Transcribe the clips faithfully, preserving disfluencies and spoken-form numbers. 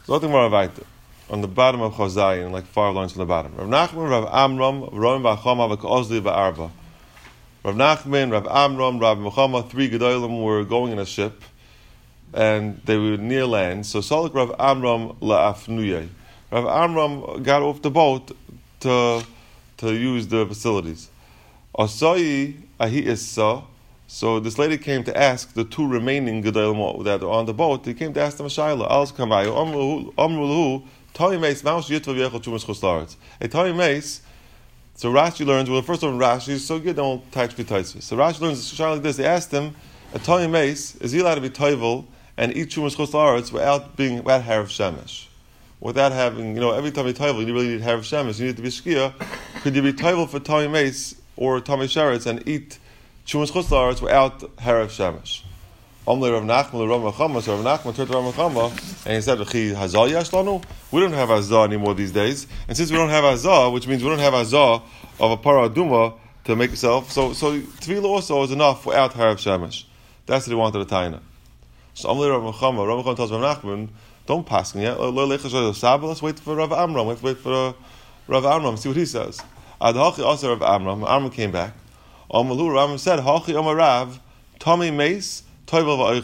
So nothing more about it. On the bottom of Chazai, like five lines from the bottom. Rav Nachman, Rav Amram, Ron Bachama, V'Kozli, V'Arba. Rav Nachman, Rav Amram, Rav Mechama, three Gedolim were going in a ship, and they were near land. So Salik Rav Amram la'afnuyeh. Rav Amram got off the boat to to use the facilities. Asai ahi issa. So this lady came to ask the two remaining Gedolim that are on the boat. They came to ask them a shayla. Als kamayu amru Tami Meis Maush Yitva V'Yechel Chumas Chutz La'aretz. A Tami Meis. So Rashi learns. Well, the first one Rashi is so good. They won't touch v'taitzvus. So Rashi learns a shayla like this. They asked him, a Tami Meis, is he allowed to be toivel and eat Chumas Chutz La'aretz without being without harav shemesh, without having, you know, every time you toivel, you really need harav shemesh. You need to be shkia. Could you be toivel for Tami Meis or Tami Sheretz and eat Chumas Chutz La'aretz without harav shemesh? Omle Rav Nachman, Rav Mechama. So Rav Nachman turned to Rav Mechama and he said, "Chi hazah yesh lanu." We don't have hazah anymore these days, and since we don't have hazah, which means we don't have hazah of a para aduma to make itself, so so tefillah also is enough without harav shemesh. That's what he wanted to taina. So Omle Rav Mechama, Rav Mechama tells Rav Nachman, "Don't pass yet. Let's wait for Rav Amram. Let's wait for uh, Rav Amram. See what he says." Adhachi also Rav Amram. Amram came back. Omelu Rav Amram said, "Hachi Omar Rav, Tami Meis." He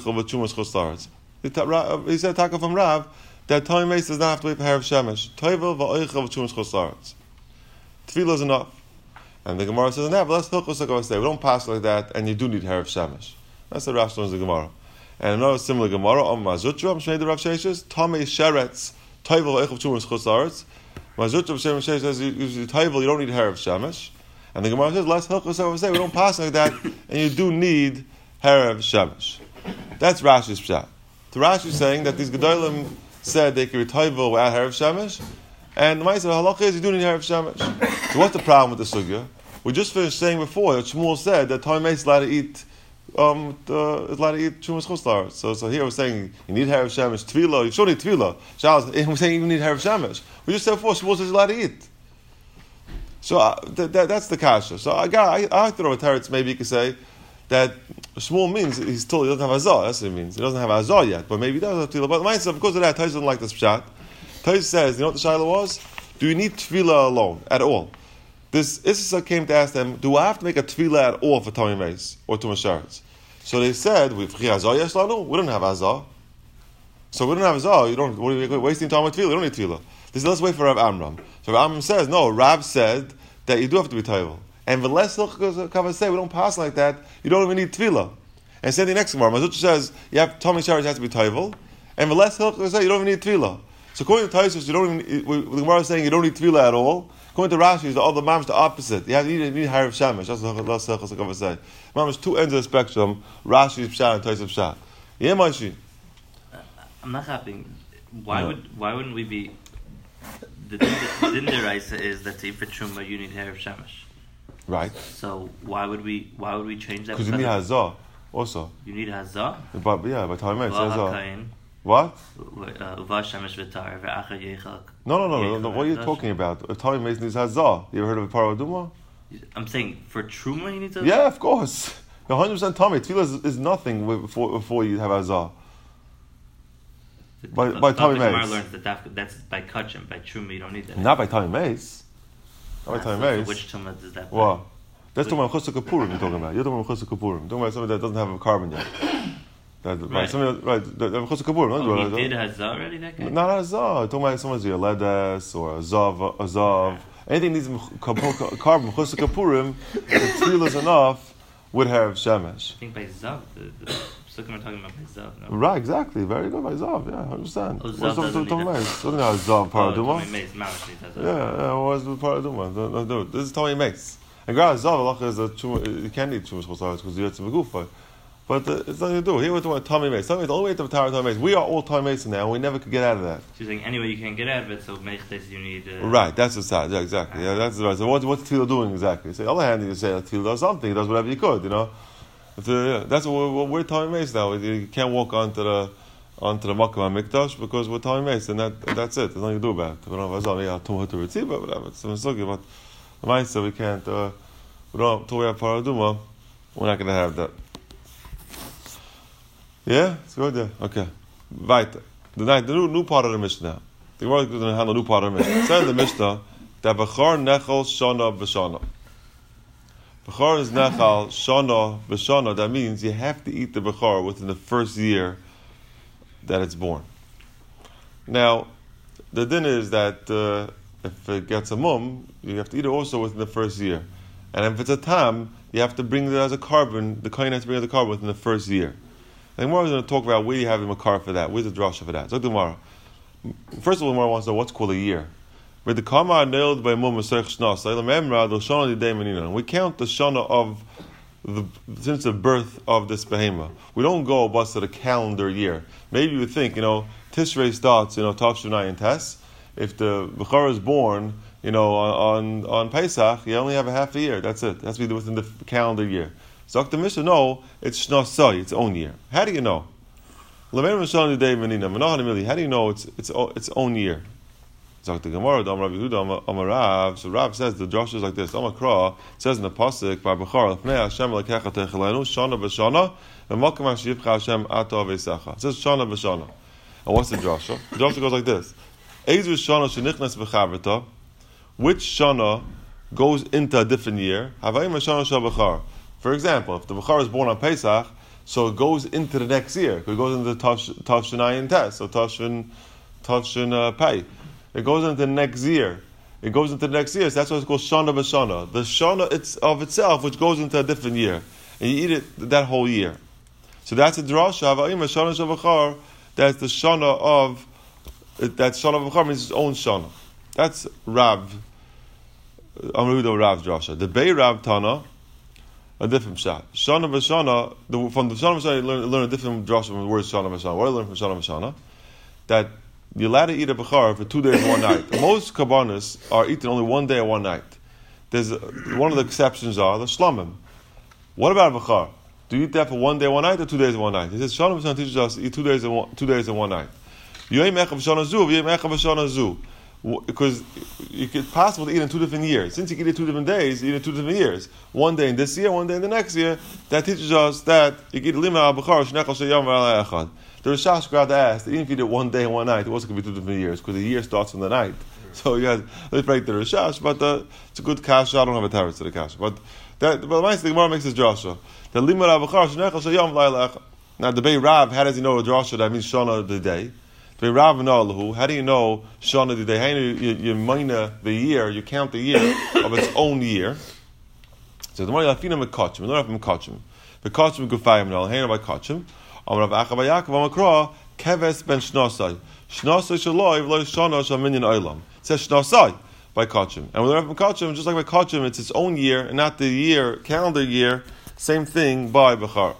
said, "Taka from Rav, that Tami Meis does not have to wait for harav shemesh. Toivel va'oichav v'chumas chutz la'aretz. Tefillah is enough." And the Gemara says, "No, but let's hilchos like I say. We don't pass like that, and you do need harav shemesh." That's the Rashi learns the Gemara. And another similar Gemara, Om Mazutra, Am Shnei Rav Sheishes, Tami Sheretz, Toivel va'oichav v'chumas chutz la'aretz. Mazutra Shem Sheish says, "You toivel, you don't need harav shemesh." And the Gemara says, "Let's hilchos like I say. We don't pass like that, and you do need harav shemesh." That's Rashi's pshat. So Rashi is saying that these Gedolim said they could be toivel without harav shemesh, and the Ma'aseh halacha is you do need harav shemesh. So what's the problem with the sugya? We just finished saying before that Shmuel said that Tami Meis is allowed to eat um the, is allowed to eat chumas chutz la'aretz. So so here we're saying you need harav shemesh, tefillah. You should need tefillah. We're saying you need harav shemesh. We just said before Shmuel says he's allowed to eat. So uh, th- th- that's the kasha. So I got I, I thought of a teretz. Maybe you could say that Shmuel means he's still he doesn't have azah. That's what it means. He doesn't have azah yet, but maybe he does have tefillah. But the because of that, Tais doesn't like this pshat. Tais says, you know what the shayla was? Do you need tefillah alone at all? This Issachar came to ask them, do I have to make a tefillah at all for Tami Meis or Tumas Sheretz? So they said, we azah yesh lanu. We don't have azah. So we don't have azah. You don't. What are you wasting time with tefillah? You don't need tefillah. This let's wait for Rav Amram. So Rav Amram says, no. Rav said that you do have to be toivel. And the less Hilchos say we don't pass like that, you don't even need tefillah. And same thing next Gemara. Mazutra says you have Tami Sheretz has to be toivel, and the less Hilchos say you don't even need tefillah. So according to Taisus, you don't even. The Gemara is saying you don't need tefillah at all. According to Rashi, the other Mam's the opposite. You have you need harav shemesh. That's the less Hilchos say. Mam's two ends of the spectrum. Rashi's pshat and Taisus pshat. Yeah, Maishi. I'm not happy. Why no. would why wouldn't we be? The din deraisa is that for truma you need harav shemesh. Right. So why would we why would we change that? Because you need hazah also. You need hazah? But yeah, by Tami Meis hazah. What? No, no, no, no, no. What are you talking about? Tami Meis needs hazah. You ever heard of a para aduma? I'm saying for truma he needs hazah? Yeah, of course. one hundred percent Tami. Tefillah is, is nothing before before you have hazah. By by Tami Meis. learns that, that that's by kachim. By truma you don't need that. Not by Tami Meis. Not by Tami Meis. So which truma does that? What? That's talking about Chusuk Kapurim. You're talking about. You're talking about Chusuk Kapurim. You're talking about something that doesn't have a carbon yet. That, right. Something, right. Chusuk Kapurim. Oh, he did hazah already. That guy. Not hazah. You're talking about someone's a ledes or a zav, a zav. Anything needs carbon. Chusuk Kapurim. The tefillah is enough. Would have shemesh. I think by zav. The, the, Looking, we're talking about by zav. No? Right, exactly. Very good by zav. Yeah, I understand. Oh, zav doesn't need that. Something about zav paraduma. Tami Meis, Mamash needs hazah. Yeah, yeah. What was the paraduma? No, no, no. This is Tami Meis. And gra zav Allah is a chum. You can't eat chumash chutz because you're tzim begufa. But uh, it's nothing to do. Here we're talking about Tami Meis. Tami Meis. The only way to retire Tami Meis. We are all Tami Meis now. and We never could get out of that. She's saying anyway you can't get out of it. So meichtes you need. Uh, right. That's the side. Yeah, exactly. Yeah, that's right. So what, what's Tefillah doing exactly? So on the other hand, you say that Tefillah does something. He does whatever he could. You know. Uh, yeah, that's what we're, we're Tami Meis now. You can't walk onto the onto the Makom HaMikdash because we're Tami Meis, and that that's it. There's nothing to do about it. We don't have Azal. Yeah, Tumah to receive, but whatever. It's a mistake. But the Ma'aseh we can't. Uh, we don't. Until we have Paraduma, we're not going to have that. Yeah, it's good. Yeah, okay. Weiter. the night, the new, new part of the Mishnah. The Gemara is going to handle the new part of the Mishnah. It says in the Mishnah that Bechor nechal shana b'shana. Bechor is nechal shana b'shana. That means you have to eat the Bechor within the first year that it's born. Now, the din is that uh, if it gets a mum, you have to eat it also within the first year. And if it's a tam, you have to bring it as a carbon. The kohen has to bring it as a carbon within the first year. The Gemara is going to talk about where you have a makar for that. Where's the drasha for that? So the Gemara. First of all, the Gemara wants to know what's called a year. We count the shana of the since the birth of this behema. We don't go bust to the calendar year. Maybe you would think, you know, Tishrei starts, you know, Tavshnai and Tes. If the Bechor is born, you know, on, on on Pesach, you only have a half a year. That's it. That's be within the calendar year. So the Mishnah, no, it's Shnasai, its own year. How do you know? How do you know it's it's its own year? So the Gemara, so Rav says the drasha is like this. Amakra says in the pasuk by Bechor, Hashem lekecha techelenu shana b'shana v'makom hashivcha Hashem ato v'esacha. It says shana b'shana. And what's the drasha? The drasha goes like this: Eizu shana shenichnas b'chavrita. Which shana goes into a different year? Havayim shana shel Bechor. For example, if the Bechor is born on Pesach, so it goes into the next year. It goes into Tavshnai and Tes, so Tavshin Tavshin uh, Pei. It goes into the next year. It goes into the next year. So that's why it's called Shana B'Shana. The Shana it's of itself, which goes into a different year, and you eat it that whole year. So that's a drasha. Havayim Shana shel Bechor. That's the Shana of that Shana of Bechor means its own Shana. That's Rav. Amrudo Rav's drasha. The Bei Rav Tana, a different shot. Shana B'Shana. The, from the Shana B'Shana, you learn, learn a different drasha from the word Shana B'Shana. What do I learn from Shana B'Shana? That you're allowed to eat a Bechor for two days and one night. Most kabbanis are eaten only one day and one night. There's a, one of the exceptions are the shlamim. What about a Bechor? Do you eat that for one day and one night or two days and one night? He says Shana B'Shana teaches us to eat two days and one, two days and one night. You ain't mechav Shana Zu, you ain't mechav Shana Zu. Because it's possible to eat in two different years. Since you can eat two different days, you eat in two different years. One day in this year, one day in the next year. That teaches us that you can eat lima al Bechor shnechal sheyam v'al echad. The Rishash Grad asked that even if you did it one day and one night, it also could be two different years because the year starts from the night. So you guys, let's break the Rishash, but uh, it's a good kasha. I don't have a teretz to the kasha, but that. But the Gemara makes this drasha. The lima al Bechor shnechal sheyam v'al echad. Now the Bei Rav, how does he know a drasha that means shana the day? The Bei Rav Nalahu, how do you know shana the day? How do you you, you mina the year? You count the year of its own year. So the Gemara lafina mekachim. We learn from mekachim. Mekachim gufayim nal. How by kachim? Amrav Achav Yaakov Amakra keves ben shnasai. Shnasai shaloi v'lo shana shaminyan olam. It says shnasai by kachim. And we learn from kachim, just like by kachim, it's its own year and not the year calendar year. Same thing by Bechor.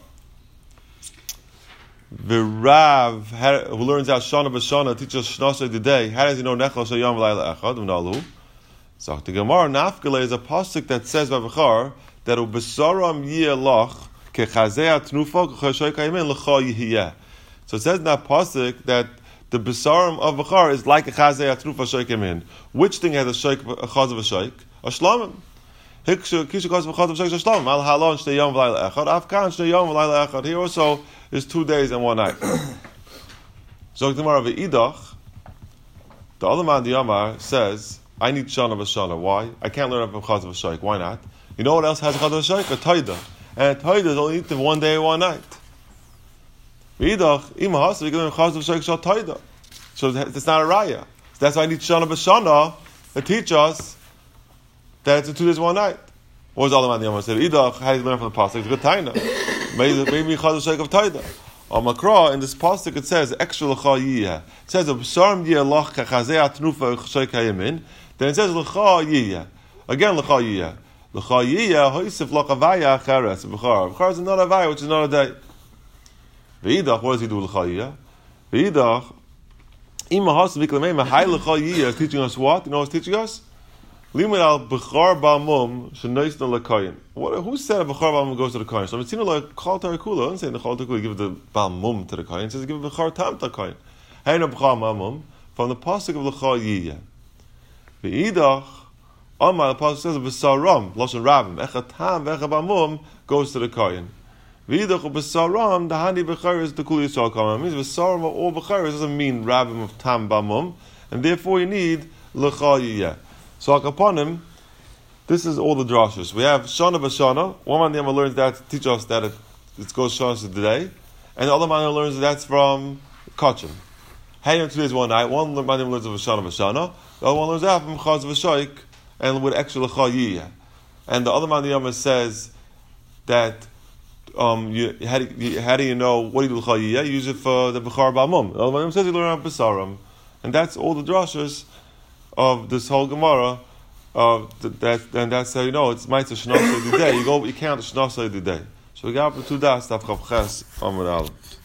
The Rav who learns out Shana B'Shana teaches Shnasai the day. How does he know Nechal Shayam V'Layla Echad V'Nalu? So the Gemara Nafkele is a pasuk that says by Bechor that Ubesaram Yelach Kechazei Atnufa Kechashay Kayimin L'Cha Yihiyeh. So it says in that pasuk that the Besaram of Bechor is like a Chazei Atnufa Shaykayimin. Which thing has a Shayk a Chaz of a Shayk? A Shlamim. Hikshu Kishu Chaz of a Chaz of a Shayk Shlamim. Al Halon Shnei Yom V'Layla Echad. Afkan Shnei Yom V'Layla Echad. Here also is two days and one night. So the Gemara V'Idach, the other man the Yamar says, I need Shana B'Shana. Why? I can't learn from Chaz of a Shayk. Why not? You know what else has a Chaz of a Shayk? A Taida. And a Taida is only eaten one day and one night. V'Idach, Ima Hasa, we give him Chaz of a Shayk Shal Taida. So it's not a Raya. So that's why I need Shana B'Shana to teach us that it's a two days and one night. What was the other man the Yamar said? V'Idach, how do you learn from the Pasuk? It's a good Taina. Maybe maybe Chaz of Shayk of Taida. On Makra in this pasuk it says extra l'cha yiyah. It says absarim yiyah kachazei atnufa Shayk hayamin. Then it says l'cha yiyah. Again l'cha yiyah. L'cha yiyah hoisif l'chavaya acheres b'char. B'char is another avaya which is another day. V'idach, what does he do with l'cha yiyah? V'idach ima hasim v'klamei mahai l'cha yiyah is teaching us what? You know what it's teaching us? Limud al b'char ba'mum shenoisna l'kayin. What? Who said a b'char ba'mum goes to the kayin? So it's seen like chal tarakula. I'm saying the chal tarakula give the ba'mum to the kayin. It says give the b'char tam to the kayin. Hey no b'char ba'mum from the pasuk of l'chal yiyah. V'idach Amar the pasuk says b'saram lashon ravim echad tam v'echad ba'mum goes to the kayin. V'idach b'saram dahani b'chayres the kuli yisrael kamam. It means b'saram or b'chayres doesn't mean rabbim of tam bamum, and therefore you need l'chayiyah. So upon him, this is all the drashas. We have shana b'shana. One man the learns that to teach us that it, it goes shana today, and the other man learns that that's from kachim. Hey, two days, one night. One man learns of shana b'shana. The other one learns that from chaz v'shaik and with extra l'chayiyah. And the other man the says that. Um, you, how, do you, how do you know what do you do l'chayiyah? You use it for the b'char b'amum. The other one says you learn on b'saram, and that's all the drashas of this whole Gemara. Uh, that and that's how you know it's mitzvah shnasa day. You go, you count the shnasa day. So we got up to two das taf chav ches amud aleph.